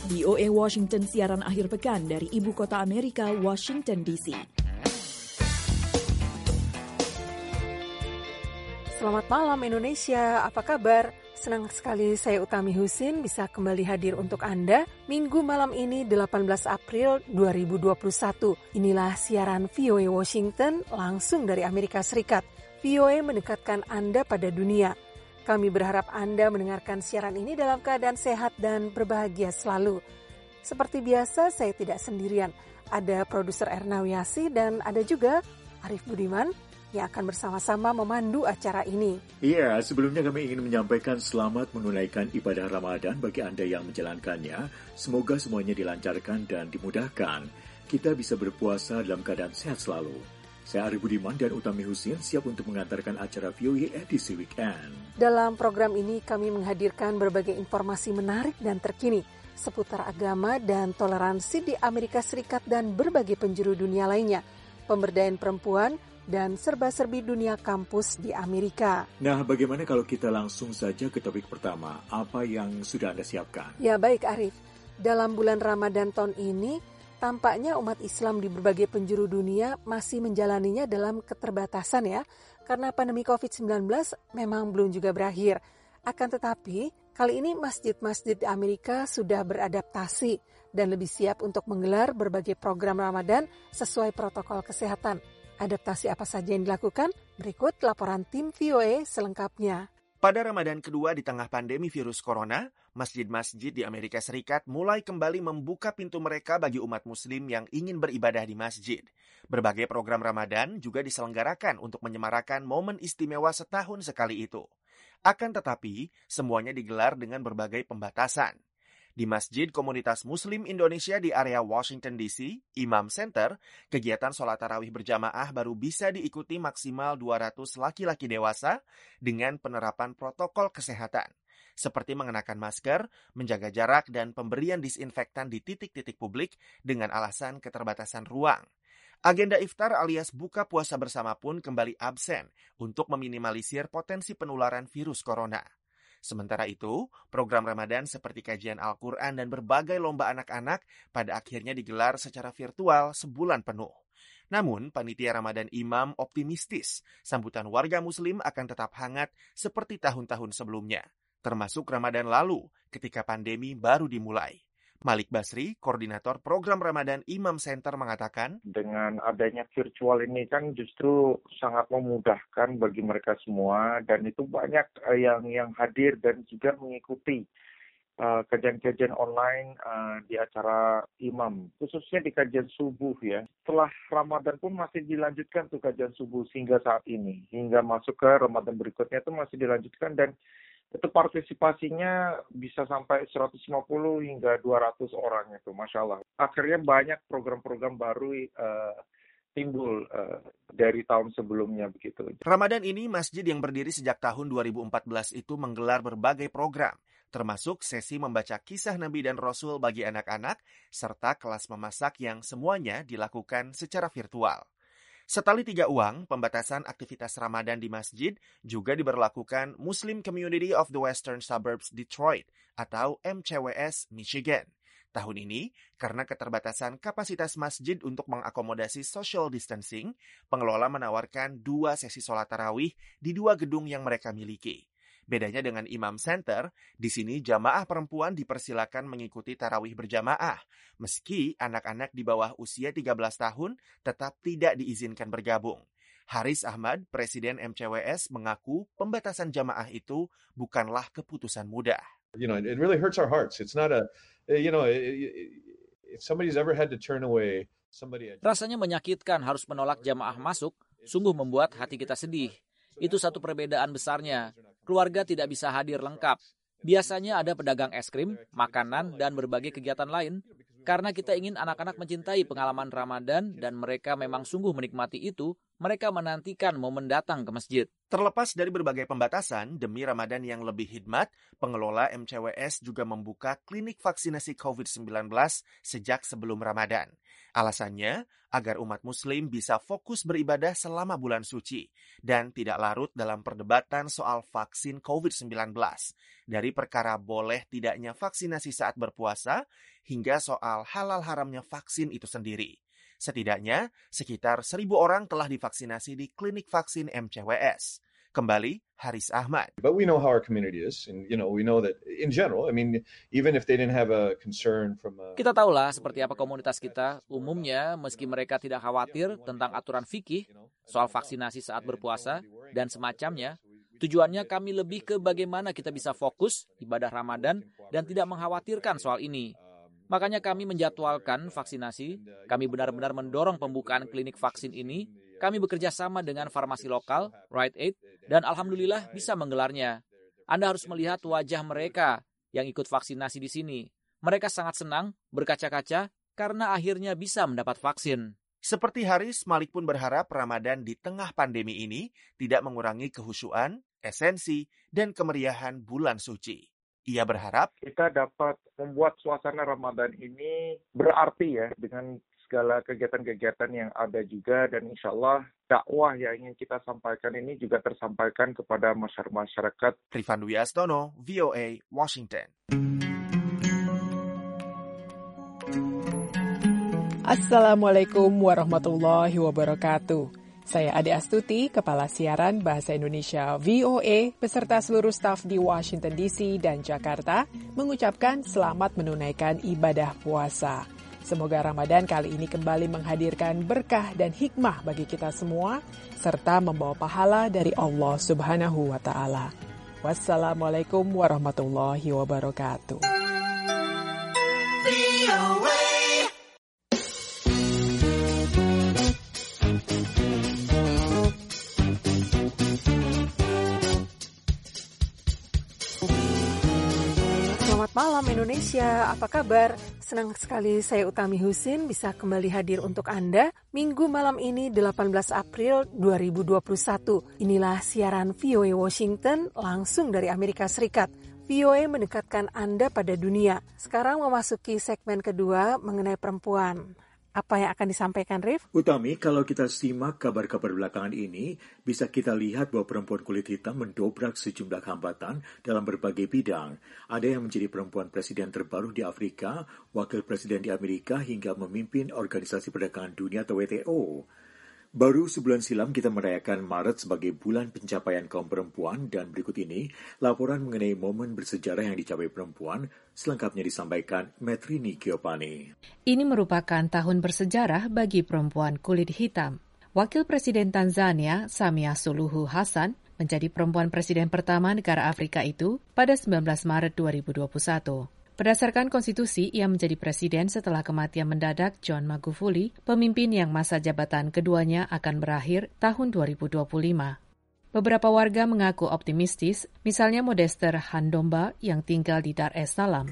VOA Washington siaran akhir pekan dari Ibu Kota Amerika, Washington DC. Selamat malam Indonesia, apa kabar? Senang sekali saya Utami Husin bisa kembali hadir untuk Anda Minggu malam ini 18 April 2021. Inilah siaran VOA Washington langsung dari Amerika Serikat. VOA mendekatkan Anda pada dunia. Kami berharap Anda mendengarkan siaran ini dalam keadaan sehat dan berbahagia selalu. Seperti biasa saya tidak sendirian. Ada produser Erna Wiasi dan ada juga Arif Budiman yang akan bersama-sama memandu acara ini. Iya, sebelumnya kami ingin menyampaikan selamat menunaikan ibadah Ramadan bagi Anda yang menjalankannya. Semoga semuanya dilancarkan dan dimudahkan. Kita bisa berpuasa dalam keadaan sehat selalu. Saya Arif Budiman dan Utami Husin siap untuk mengantarkan acara VOA edisi weekend. Dalam program ini kami menghadirkan berbagai informasi menarik dan terkini seputar agama dan toleransi di Amerika Serikat dan berbagai penjuru dunia lainnya, pemberdayaan perempuan, dan serba-serbi dunia kampus di Amerika. Nah, bagaimana kalau kita langsung saja ke topik pertama? Apa yang sudah Anda siapkan? Ya, baik Arif. Dalam bulan Ramadan tahun ini, tampaknya umat Islam di berbagai penjuru dunia masih menjalaninya dalam keterbatasan ya, karena pandemi COVID-19 memang belum juga berakhir. Akan tetapi, kali ini masjid-masjid di Amerika sudah beradaptasi dan lebih siap untuk menggelar berbagai program Ramadan sesuai protokol kesehatan. Adaptasi apa saja yang dilakukan? Berikut laporan tim VOA selengkapnya. Pada Ramadan kedua di tengah pandemi virus corona, masjid-masjid di Amerika Serikat mulai kembali membuka pintu mereka bagi umat muslim yang ingin beribadah di masjid. Berbagai program Ramadan juga diselenggarakan untuk menyemarakan momen istimewa setahun sekali itu. Akan tetapi, semuanya digelar dengan berbagai pembatasan. Di Masjid Komunitas Muslim Indonesia di area Washington DC, Imam Center, kegiatan sholat tarawih berjamaah baru bisa diikuti maksimal 200 laki-laki dewasa dengan penerapan protokol kesehatan, seperti mengenakan masker, menjaga jarak, dan pemberian disinfektan di titik-titik publik dengan alasan keterbatasan ruang. Agenda iftar alias buka puasa bersama pun kembali absen untuk meminimalisir potensi penularan virus corona. Sementara itu, program Ramadan seperti kajian Al-Quran dan berbagai lomba anak-anak pada akhirnya digelar secara virtual sebulan penuh. Namun, panitia Ramadan Imam optimistis sambutan warga muslim akan tetap hangat seperti tahun-tahun sebelumnya, termasuk Ramadan lalu ketika pandemi baru dimulai. Malik Basri, koordinator program Ramadan Imam Center mengatakan, dengan adanya virtual ini kan justru sangat memudahkan bagi mereka semua dan itu banyak yang hadir dan juga mengikuti kajian-kajian online di acara imam, khususnya di kajian subuh ya. Setelah Ramadan pun masih dilanjutkan tuh kajian subuh hingga saat ini, hingga masuk ke Ramadan berikutnya itu masih dilanjutkan dan itu partisipasinya bisa sampai 150 hingga 200 orang itu, Masya Allah. Akhirnya banyak program-program baru timbul dari tahun sebelumnya begitu. Ramadan ini masjid yang berdiri sejak tahun 2014 itu menggelar berbagai program, termasuk sesi membaca kisah Nabi dan Rasul bagi anak-anak, serta kelas memasak yang semuanya dilakukan secara virtual. Setali tiga uang, pembatasan aktivitas Ramadan di masjid juga diberlakukan Muslim Community of the Western Suburbs Detroit atau MCWS Michigan. Tahun ini, karena keterbatasan kapasitas masjid untuk mengakomodasi social distancing, pengelola menawarkan 2 sesi sholat tarawih di 2 gedung yang mereka miliki. Bedanya dengan Imam Center, di sini jamaah perempuan dipersilakan mengikuti tarawih berjamaah, meski anak-anak di bawah usia 13 tahun tetap tidak diizinkan bergabung. Haris Ahmad, Presiden MCWS, mengaku pembatasan jamaah itu bukanlah keputusan mudah. It really hurts our hearts. It's not if somebody's ever had to turn away somebody. Rasanya menyakitkan harus menolak jamaah masuk, sungguh membuat hati kita sedih. Itu satu perbedaan besarnya. Keluarga tidak bisa hadir lengkap. Biasanya ada pedagang es krim, makanan, dan berbagai kegiatan lain. Karena kita ingin anak-anak mencintai pengalaman Ramadan dan mereka memang sungguh menikmati itu, mereka menantikan momen datang ke masjid. Terlepas dari berbagai pembatasan, demi Ramadan yang lebih hikmat, pengelola MCWS juga membuka klinik vaksinasi COVID-19 sejak sebelum Ramadan. Alasannya, agar umat muslim bisa fokus beribadah selama bulan suci dan tidak larut dalam perdebatan soal vaksin COVID-19. Dari perkara boleh tidaknya vaksinasi saat berpuasa, hingga soal halal haramnya vaksin itu sendiri. Setidaknya, sekitar 1.000 orang telah divaksinasi di klinik vaksin MCWS. Kembali, Haris Ahmad. But we know how our community is, and we know that in general, even if they didn't have a concern from Kita tahulah seperti apa komunitas kita. Umumnya, meski mereka tidak khawatir tentang aturan fikih soal vaksinasi saat berpuasa dan semacamnya, tujuannya kami lebih ke bagaimana kita bisa fokus ibadah Ramadan dan tidak mengkhawatirkan soal ini. Makanya kami menjadwalkan vaksinasi, kami benar-benar mendorong pembukaan klinik vaksin ini, kami bekerja sama dengan farmasi lokal, Rite Aid, dan alhamdulillah bisa menggelarnya. Anda harus melihat wajah mereka yang ikut vaksinasi di sini. Mereka sangat senang, berkaca-kaca, karena akhirnya bisa mendapat vaksin. Seperti Haris, Malik pun berharap Ramadan di tengah pandemi ini tidak mengurangi kehusyuan, esensi, dan kemeriahan bulan suci. Ia berharap kita dapat membuat suasana Ramadan ini berarti ya dengan segala kegiatan-kegiatan yang ada juga, dan insya Allah dakwah yang ingin kita sampaikan ini juga tersampaikan kepada masyarakat. Rifan Dwi Astono, VOA, Washington. Assalamualaikum warahmatullahi wabarakatuh. Saya Ade Astuti, Kepala Siaran Bahasa Indonesia VOA, beserta seluruh staf di Washington DC dan Jakarta, mengucapkan selamat menunaikan ibadah puasa. Semoga Ramadan kali ini kembali menghadirkan berkah dan hikmah bagi kita semua, serta membawa pahala dari Allah Subhanahu wa Ta'ala. Wassalamualaikum warahmatullahi wabarakatuh. Malam Indonesia, apa kabar? Senang sekali saya Utami Husin bisa kembali hadir untuk Anda Minggu malam ini 18 April 2021. Inilah siaran VOA Washington langsung dari Amerika Serikat. VOA mendekatkan Anda pada dunia. Sekarang memasuki segmen kedua mengenai perempuan. Apa yang akan disampaikan, Rif? Utami, kalau kita simak kabar-kabar belakangan ini, bisa kita lihat bahwa perempuan kulit hitam mendobrak sejumlah hambatan dalam berbagai bidang. Ada yang menjadi perempuan presiden terbaru di Afrika, wakil presiden di Amerika, hingga memimpin Organisasi Perdagangan Dunia atau WTO. Baru sebulan silam kita merayakan Maret sebagai bulan pencapaian kaum perempuan, dan berikut ini laporan mengenai momen bersejarah yang dicapai perempuan, selengkapnya disampaikan Metrini Giovanni. Ini merupakan tahun bersejarah bagi perempuan kulit hitam. Wakil Presiden Tanzania, Samia Suluhu Hassan, menjadi perempuan presiden pertama negara Afrika itu pada 19 Maret 2021. Berdasarkan konstitusi, ia menjadi presiden setelah kematian mendadak John Magufuli, pemimpin yang masa jabatan keduanya akan berakhir tahun 2025. Beberapa warga mengaku optimistis, misalnya Modester Handomba yang tinggal di Dar es Salaam.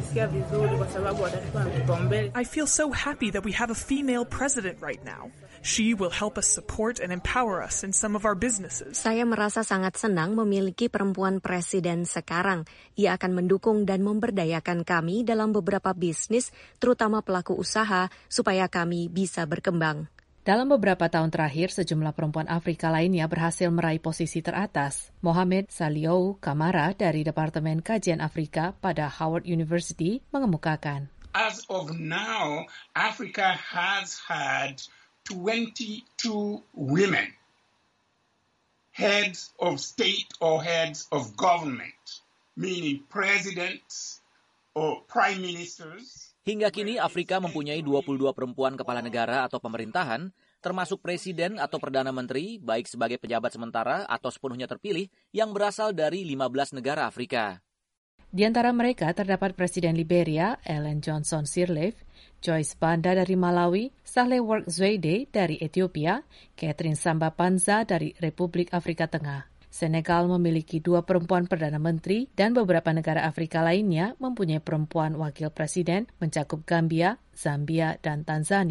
I feel so happy that we have a female president right now. She will help us support and empower us in some of our businesses. Saya merasa sangat senang memiliki perempuan presiden sekarang. Ia akan mendukung dan memberdayakan kami dalam beberapa bisnis, terutama pelaku usaha, supaya kami bisa berkembang. Dalam beberapa tahun terakhir, sejumlah perempuan Afrika lainnya berhasil meraih posisi teratas. Mohamed Saliou Kamara dari Departemen Kajian Afrika pada Howard University mengemukakan. As of now, Africa has had 22 women, heads of state or heads of government, meaning presidents or prime ministers. Hingga kini Afrika mempunyai 22 perempuan kepala negara atau pemerintahan, termasuk presiden atau perdana menteri, baik sebagai pejabat sementara atau sepenuhnya terpilih, yang berasal dari 15 negara Afrika. Di antara mereka terdapat Presiden Liberia, Ellen Johnson Sirleaf, Joyce Banda dari Malawi, Sahle-Work Zewde dari Ethiopia, Catherine Samba-Panza dari Republik Afrika Tengah. Senegal memiliki 2 perempuan Perdana Menteri dan beberapa negara Afrika lainnya mempunyai perempuan wakil presiden mencakup Gambia, Zambia, dan Tanzania.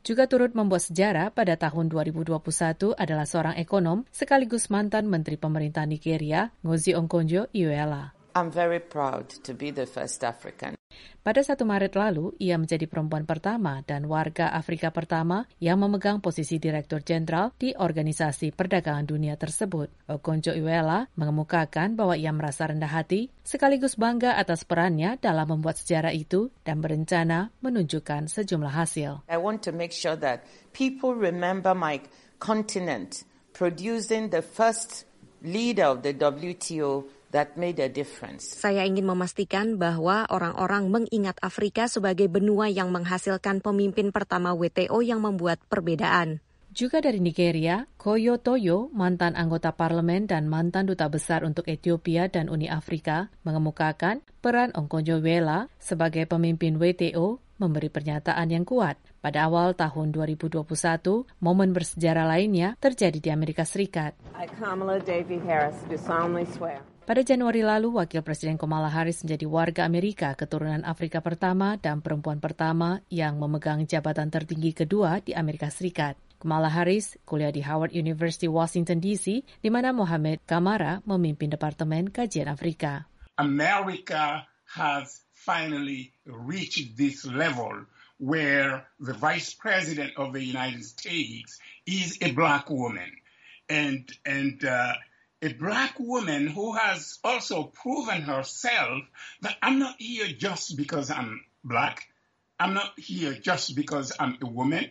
Juga turut membuat sejarah pada tahun 2021 adalah seorang ekonom sekaligus mantan Menteri Pemerintah Nigeria, Ngozi Okonjo-Iweala. I'm very proud to be the first African. Pada 1 Maret lalu, ia menjadi perempuan pertama dan warga Afrika pertama yang memegang posisi Direktur Jenderal di Organisasi Perdagangan Dunia tersebut. Okonjo-Iweala mengemukakan bahwa ia merasa rendah hati sekaligus bangga atas perannya dalam membuat sejarah itu dan berencana menunjukkan sejumlah hasil. I want to make sure that people remember my continent producing the first leader of the WTO that made a difference. Saya ingin memastikan bahwa orang-orang mengingat Afrika sebagai benua yang menghasilkan pemimpin pertama WTO yang membuat perbedaan. Juga dari Nigeria, Koyo Toyo, mantan anggota parlemen dan mantan duta besar untuk Ethiopia dan Uni Afrika, mengemukakan peran Okonjo-Iweala sebagai pemimpin WTO memberi pernyataan yang kuat. Pada awal tahun 2021, momen bersejarah lainnya terjadi di Amerika Serikat. I, Kamala Devi Harris, do solemnly swear. Pada Januari lalu, Wakil Presiden Kamala Harris menjadi warga Amerika keturunan Afrika pertama dan perempuan pertama yang memegang jabatan tertinggi kedua di Amerika Serikat. Kamala Harris kuliah di Howard University, Washington, D.C., di mana Mohamed Kamara memimpin Departemen Kajian Afrika. America has finally reached this level where the Vice President of the United States is a black woman. And a black woman who has also proven herself that I'm not here just because I'm black. I'm not here just because I'm a woman.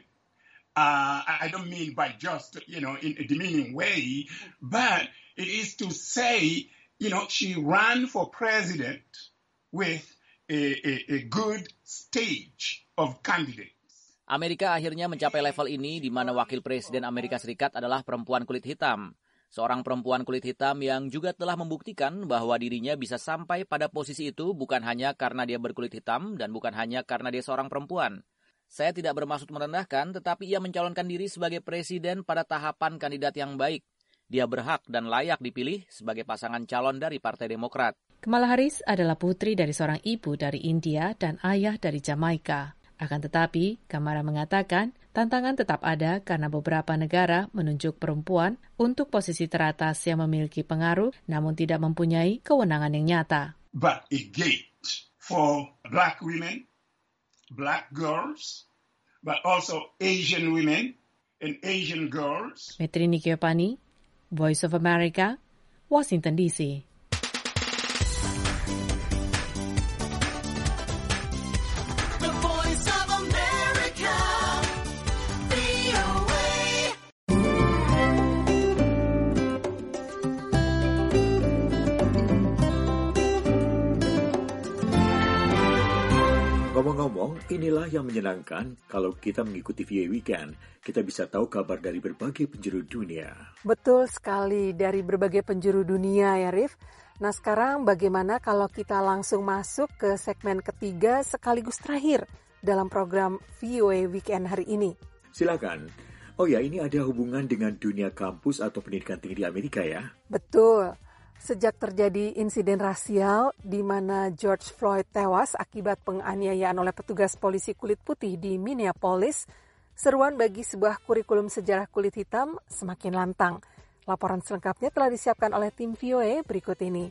I don't mean by just, in a demeaning way, but it is to say, she ran for president with a good stage of candidates. Amerika akhirnya mencapai level ini di mana wakil presiden Amerika Serikat adalah perempuan kulit hitam. Seorang perempuan kulit hitam yang juga telah membuktikan bahwa dirinya bisa sampai pada posisi itu bukan hanya karena dia berkulit hitam dan bukan hanya karena dia seorang perempuan. Saya tidak bermaksud merendahkan, tetapi ia mencalonkan diri sebagai presiden pada tahapan kandidat yang baik. Dia berhak dan layak dipilih sebagai pasangan calon dari Partai Demokrat. Kamala Harris adalah putri dari seorang ibu dari India dan ayah dari Jamaika. Akan tetapi, Kamala mengatakan tantangan tetap ada karena beberapa negara menunjuk perempuan untuk posisi teratas yang memiliki pengaruh namun tidak mempunyai kewenangan yang nyata. But a gate for black women, black girls, but also Asian women and Asian girls. Metrini Kiopani, Voice of America, Washington, D.C. Ngomong-ngomong, inilah yang menyenangkan kalau kita mengikuti VOA Weekend. Kita bisa tahu kabar dari berbagai penjuru dunia. Betul sekali, dari berbagai penjuru dunia ya, Rif. Nah sekarang bagaimana kalau kita langsung masuk ke segmen ketiga sekaligus terakhir dalam program VOA Weekend hari ini? Silakan. Oh ya, ini ada hubungan dengan dunia kampus atau pendidikan tinggi di Amerika ya? Betul. Sejak terjadi insiden rasial di mana George Floyd tewas akibat penganiayaan oleh petugas polisi kulit putih di Minneapolis, seruan bagi sebuah kurikulum sejarah kulit hitam semakin lantang. Laporan selengkapnya telah disiapkan oleh tim VOA berikut ini.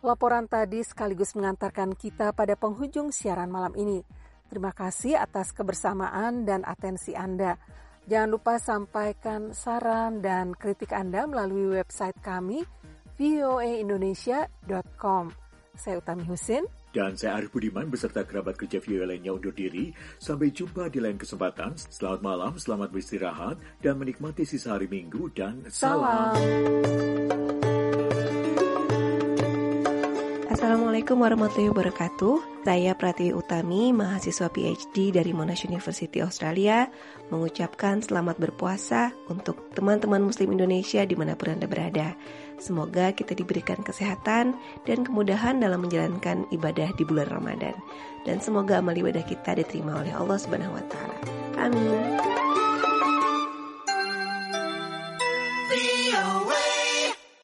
Laporan tadi sekaligus mengantarkan kita pada penghujung siaran malam ini. Terima kasih atas kebersamaan dan atensi Anda. Jangan lupa sampaikan saran dan kritik Anda melalui website kami voaindonesia.com. Saya Utami Husin. Dan saya Arif Budiman beserta kerabat kerja VOA lainnya undur diri. Sampai jumpa di lain kesempatan. Selamat malam, selamat beristirahat, dan menikmati sisa hari Minggu, dan salam. Assalamualaikum warahmatullahi wabarakatuh. Saya Pratiwi Utami, mahasiswa PhD dari Monash University Australia, mengucapkan selamat berpuasa untuk teman-teman Muslim Indonesia dimanapun Anda berada. Semoga kita diberikan kesehatan dan kemudahan dalam menjalankan ibadah di bulan Ramadan. Dan semoga amal ibadah kita diterima oleh Allah Subhanahu wa Ta'ala. Amin.